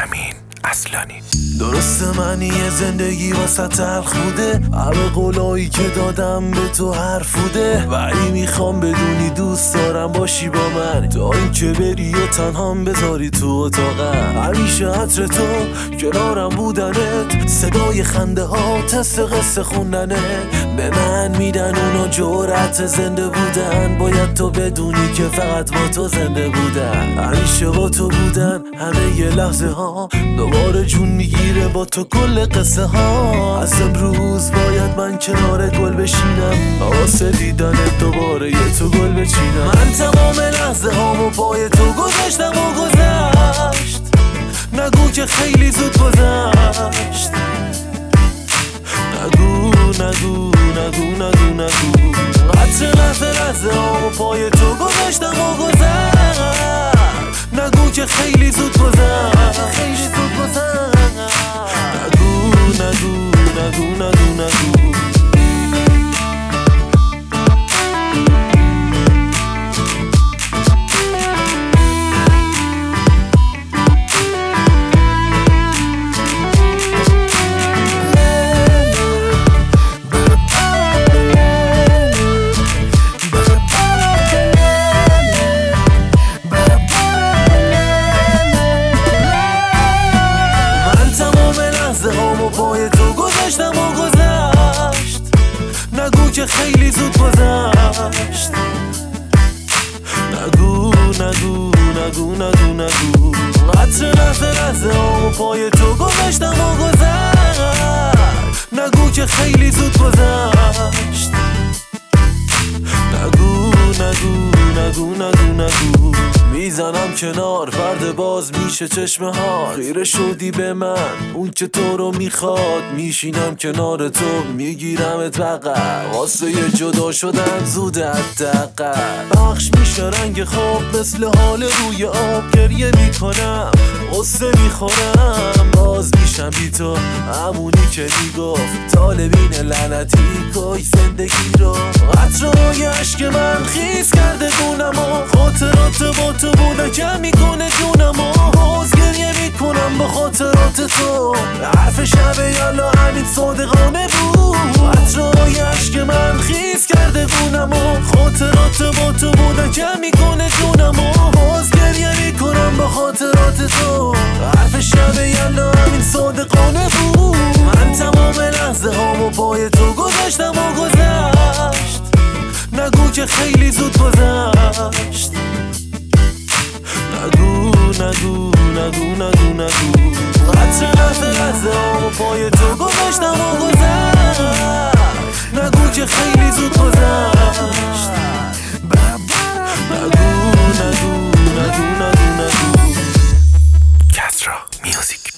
امین اصلانی. درسته من یه زندگی واسه تلخ بوده، همه قولایی که دادم به تو حرف بوده، ولی میخوام بدونی دوست دارم باشی با من، تا اینکه بری و تنهام بذاری تو اتاقم. همیشه عطر تو کنارم بودنت، صدای خنده ها تست قصه خوندنه به من میدن اونا جرأت زنده بودن. باید تو بدونی که فقط با تو زنده بودن، همیشه با تو بودن همه یه لحظه ها، دوباره جون میگیره با تو کل قصه ها. از امروز باید من کنار گل بشینم، واسه دیدن دوباره یه تو گل بچینم. من تمام لحظه هامو پای تو گذاشتم و گذشت، نگو که خیلی زود گذشت. نگو نگو نگو نگو نگو قطر لحظه هامو پای تو گذاشتم و گذشت، نگو که خیلی زود گذشت. نگو نگو نگو نگو نگو پای تو گذاشتم و گذشت، نگو که خیلی زود گذشت. نگو نگو نگو نگو نگو قطر لحظه هامو پای تو گذاشتم و گذشت، نگو که خیلی زود گذشت. نگو نگو نگو نگو نگو میزنم کنار پرده باز میشه چشمه ها، خیره شدی به من اون که تو رو میخواد، میشینم کنار تو میگیرمت بغل، واسه یه جدا شدن زوده حداقل. بخش میشه رنگ خواب مثل حال روی آب، گریه میکنم قصه میخورم، باز میشم بی تو همونی که میگفت طالبین لعنتی کاش زندگی رو. قطرهای عشق من خیز کرده گونم و خاطرات با تو بوده که میکنه جونم و باز گریه میکنم با خاطرات تو. حرف شب یالا همین صادقانه بود، قطرهای عشق من خیز کرده گونم و خاطرات با تو بوده که میکنه جونم و باز گریه میکنم با خاطرات تو. حرف شب یالا همین صادقانه بود. من تمام لحظه هامو پای تو گذاشتم و گذشت، نگو که خیلی زود گذشت. نگو نگو نگو نگو نگو قطر لحظه هامو پای تو گذاشتم و گذشت، نگو که خیلی زود گذشت. نگو نگو نگو نگو نگو کسرا میوزیک.